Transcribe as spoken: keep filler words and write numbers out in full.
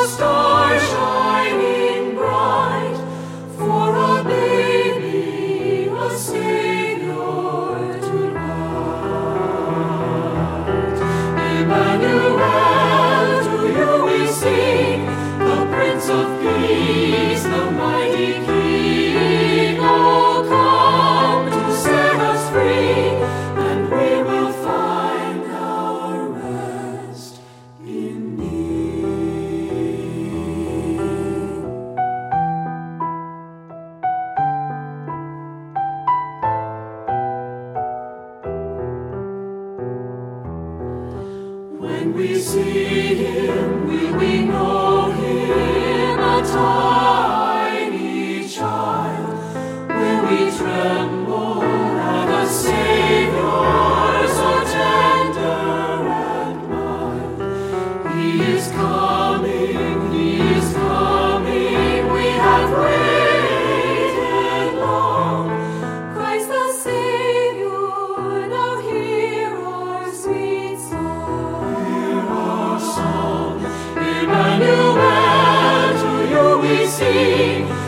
star shining bright, for a baby, a Savior tonight. Emmanuel, to you we sing, the Prince of Peace, the mighty King. Oh, come to set us free, and we will find our rest in When we see him, will we know him, a tiny child? Will we tremble at a Savior so tender and mild? He is coming, he is coming, we have waited long. Christ the Savior, now hear our sweet song. Emmanuel, to you we sing,